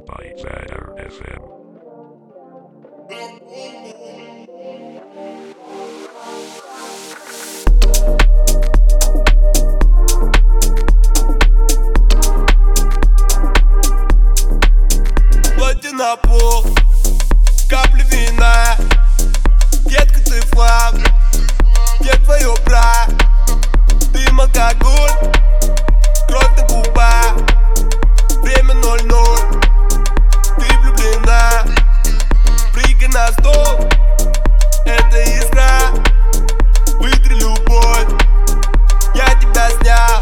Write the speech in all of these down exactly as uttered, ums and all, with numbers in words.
by Zedar эф эм. Платье на пол, капли вина. Детка, ты флаг, где твое бра? Дым, алкоголь, кровь на губах. Время ноль ноль, ты влюблена. Прыгай на стол, это игра. Вытри любовь, я тебя снял.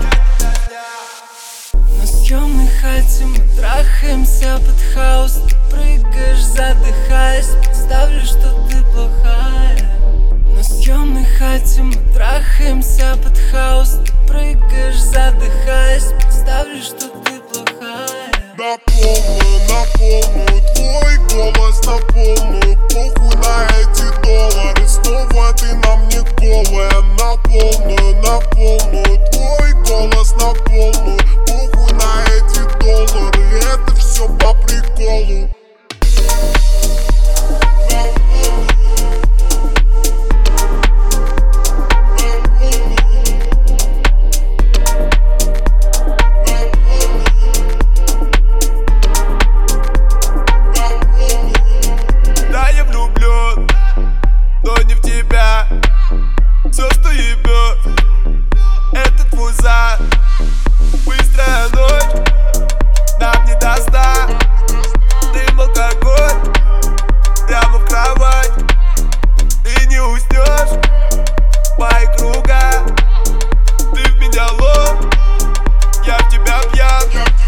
На съемной хате мы трахаемся под хаус. Ты прыгаешь, задыхаясь, представлю, что ты плохая. На съемной хате мы трахаемся под хаус. Ты прыгаешь, задыхаясь, представлю, что ты плохая. На полную, на полную, твой голос на полную. Похуй на эти доллары, снова ты на мне голая. На полную, на полную, твой голос на полную. Похуй на эти доллары, это все по приколу. Все, что ебет, это твой зад. Быстрая ночь, нам не достать. Дым, алкоголь, прямо в кровать. Ты не уснешь, мои круга. Ты в меня лом, я в тебя пьян.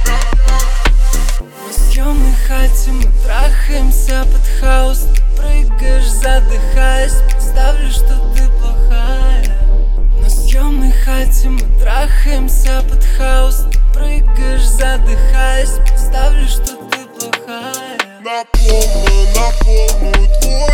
На съемной хате мы трахаемся под хаус. Ты прыгаешь, задыхаясь, представлю, что ты плохая. На съемной хате мы трахаемся под хаус. Ты прыгаешь, задыхаясь, представлю, что ты плохая. На полную, на полную, твой